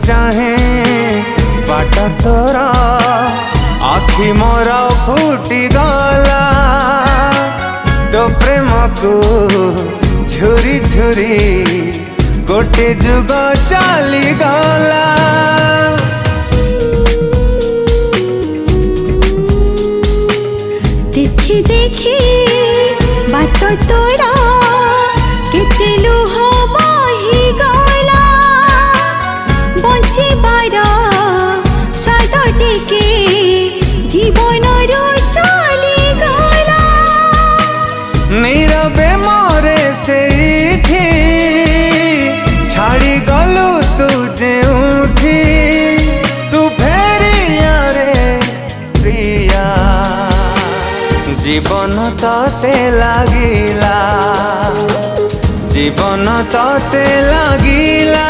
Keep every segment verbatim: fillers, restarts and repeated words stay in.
चाहे बाट तोरा आखि मोर फुटी गला तो प्रेम को झुरी झुरी गोटे जुग चली गला। देखी देखी बात तोरा केते लुह बही गला बंचिबार स्वाद टिके जीवन रो चली गला। नीरवे मोरे सेठी छाड़ी गलु तू जेउठी तू फेरिया रे प्रिया जीवन तते लागिला जीवन तते लागिला।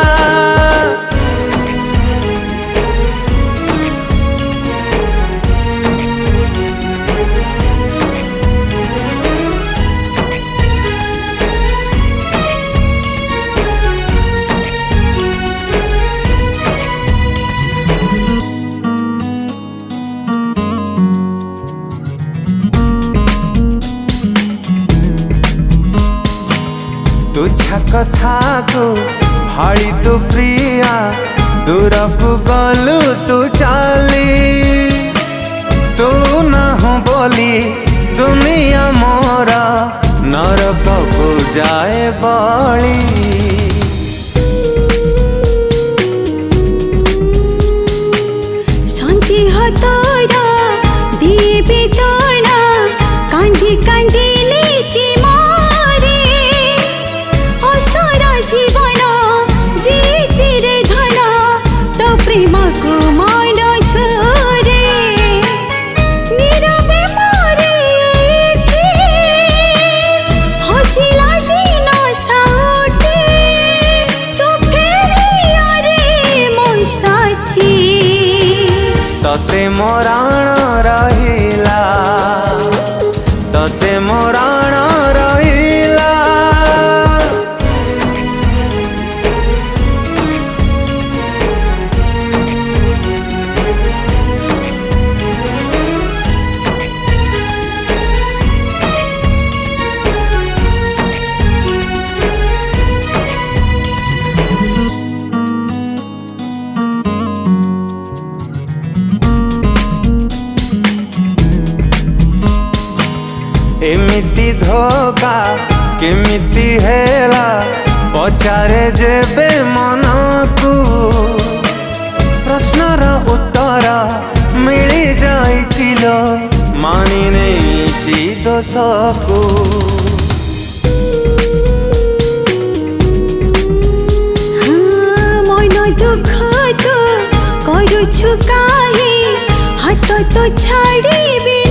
तुझा कथा को भाड़ी तू प्रिया दूर को गलु तू चाली तू न हो बोली दुनिया मोरा नरक को जाए बड़ी। शांति हो तोरा दिए भी तोरा कांदी कांदी नीति मारे असरा जीवन जी चिरे धन तो प्रेम को मन छोरे नीरवे मोरे एठी हजिला दिन साउटे तो फेरिया रे मोर साथी तते मोराण रहिला तते मोराण रहिला। एमिति धोखा केमिति हेला पचारे जेबे मन को प्रश्नर उत्तर मिली जाइछिलो मानी नेछि दोष को। हाँ, मन दुख तो करुछु काहे हाथ तो छाड़ी